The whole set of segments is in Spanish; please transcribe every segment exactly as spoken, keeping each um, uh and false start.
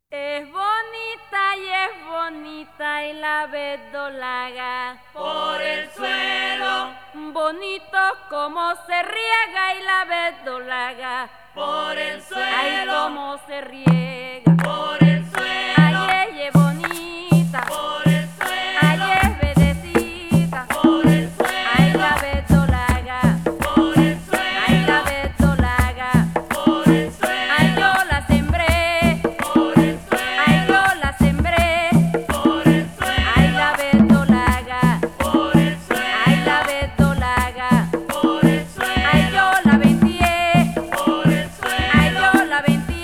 Es bonita y es bonita y la verdolaga por el suelo, bonito como se riega y la verdolaga por el suelo, ay como se riega, por el suelo, ay ella es bonita, por el suelo, ay es verdecita, por el suelo, ay la verdolaga, por el suelo, ay la verdolaga, por el suelo, ay yo la sembré, por el suelo, ay yo la sembré, por el suelo, ay la verdolaga, por el suelo, ay la verdolaga, por el suelo, ay yo la vendí, por el suelo, ay yo la vendí,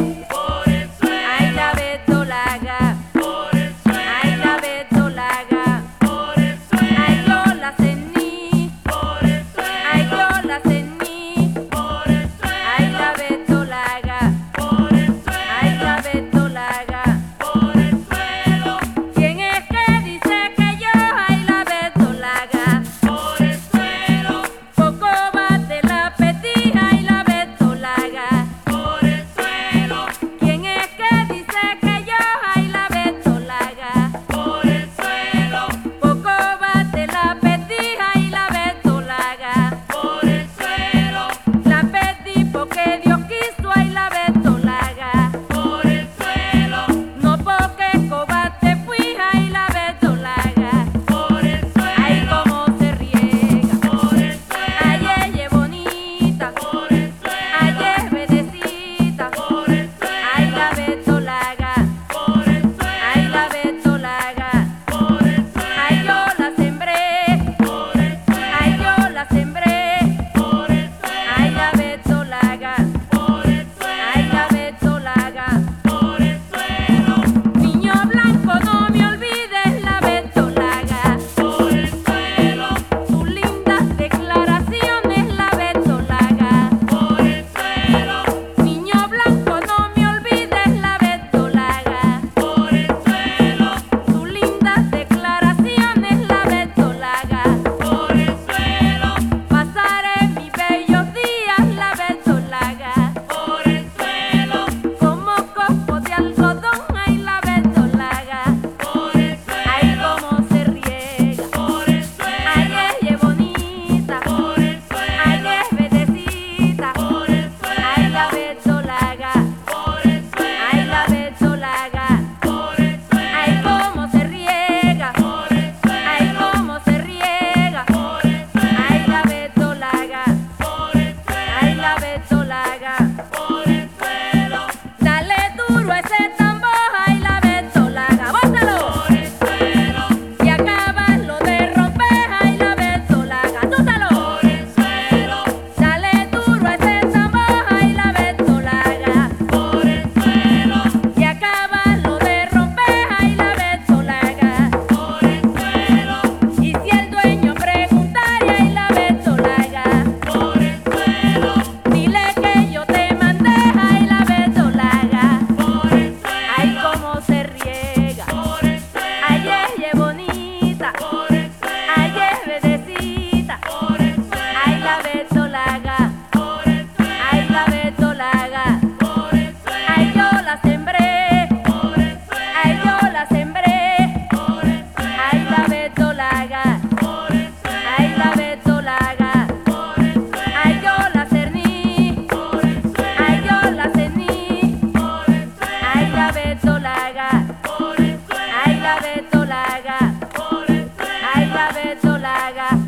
por el suelo, ay la verdolaga, por el suelo, ay la verdolaga, por el suelo, ay yo la cení, por el ay suelo, yo la cení, por el suelo, ay la verdolaga, por el ay suelo, la verdolaga. por el suelo, ¿Quién es que dice que yo ay la verdolaga? por el suelo, Poco bate la petija y la verdolaga. por el suelo, ¿Quién es que dice que yo ay la verdolaga? por el suelo, Poco bate la petija y la verdolaga. por el suelo, La pedí porque Dios quiso ay la verdolaga. por el suelo, No porque cobarde fui ay la verdolaga. por el Ay suelo, como se riega, por el ay suelo, ella es bonita, por el ay suelo, es verdecita, por el ay suelo, la verdolaga, por el ay la suelo, verdolaga, por el ay suelo, yo la sembré, por el ay suelo, yo la sembré, por el ay la suelo, verdolaga, por el ay la suelo, verdolaga. por el suelo, Niño blanco no me olvides la verdolaga, por el suelo, tus lindas declaraciones la verdolaga. por el suelo, Niño blanco no me olvides la verdolaga, por el suelo, tus lindas declaraciones la verdolaga. por el suelo, Pasaré mis bellos días la verdolaga, por el suelo, como copo de algodón ay la verdolaga, por el ay suelo, como se riega, por el ay suelo, ella es bonita, por el ay suelo, es verdecita, por el ay la suelo, verdolaga, por el ay la suelo, verdolaga, por el ay suelo, como se riega, por el ay suelo, como se riega, por el ay suelo, la verdolaga, por el ay la suelo, verdolaga. por el suelo, Dale duro a ese tambor, ay la verdolaga, bótalo. por el suelo, Y acábalo de romper, ay la verdolaga, tútalo. por el suelo, Dale duro a ese tambor, ay la verdolaga. por el suelo, Y acábalo de romper, ay la verdolaga. por el suelo, Y si el dueño preguntara, ay la verdolaga, por el suelo, dile que yo te mandé, ay la verdolaga. por el Ay suelo, como se riega, por el ay suelo, ella es bonita, por el suelo, ay es verdecita, por el suelo, ay la verdolaga, por el ay la suelo, verdolaga, por el ay suelo, yo la sembré, por el ay suelo, yo la sembré, por el ay la suelo, verdolaga, por el ay la suelo, verdolaga, por el suelo, ay yo la cerní, por el suelo, ay yo la cení, por el suelo, ay la verdolaga, por el suelo, ay la verdolaga, por el suelo, ay la verdolaga.